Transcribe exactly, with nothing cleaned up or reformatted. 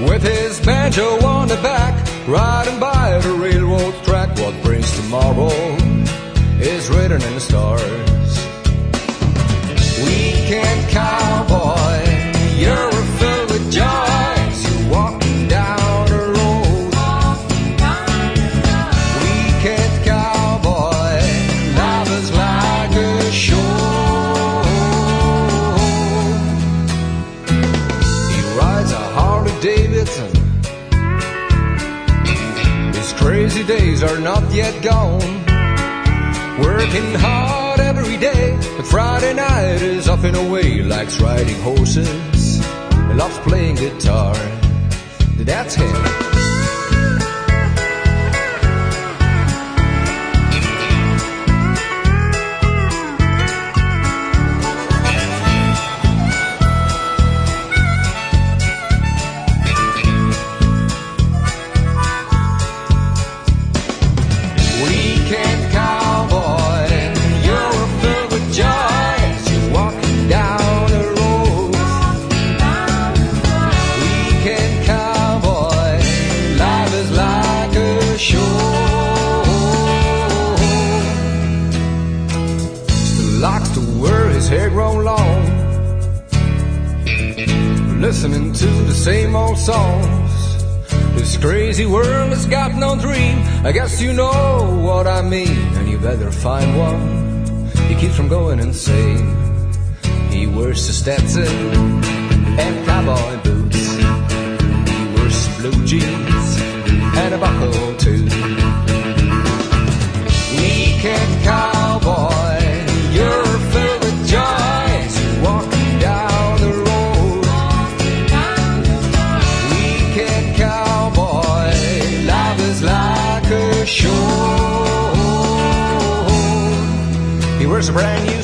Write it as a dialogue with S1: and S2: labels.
S1: with his banjo on the back, riding by the railroad track. What brings tomorrow is written in the stars. Weekend cowboy, you're filled with joy. You're walking down the road. Weekend cowboy, life is like a show. He rides a Harley Davidson. His crazy days are not yet gone. Working hard every day, but Friday night is up and away. Likes riding horses, he loves playing guitar. That's him. Weekend cowboy, you're filled with joy as you're walking down the road. Weekend cowboy, life is like a show. Still likes to wear his hair grown long, listening to the same old songs. This crazy world has got no dream. I guess you know what I mean. And you better find one. He keeps from going insane. He wears a Stetson and cowboy boots. He wears blue jeans and a buckle too. Weekend cowboy, you're filled with joy as you're walking down the road. Weekend cowboy, life is like a show. He wears a brand new